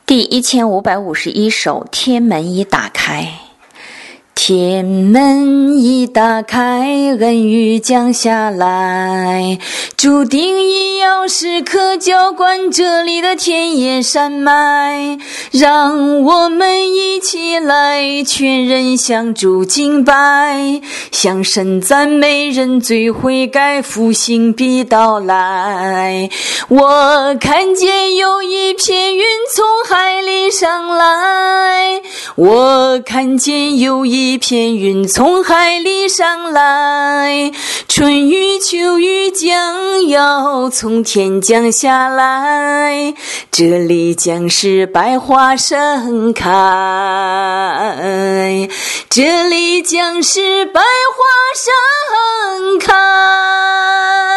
第1551首，天门已打开。天门已打开，恩雨降下来，注定一要时刻浇灌这里的田野山脉，让我们一起来，全人向主敬拜，向神赞美，认罪悔改，复兴必到来。我看见有一片云从海里上来，我看见有一片云从海里上来，春雨秋雨将要从天降下来，这里将是百花盛开，这里将是百花盛开。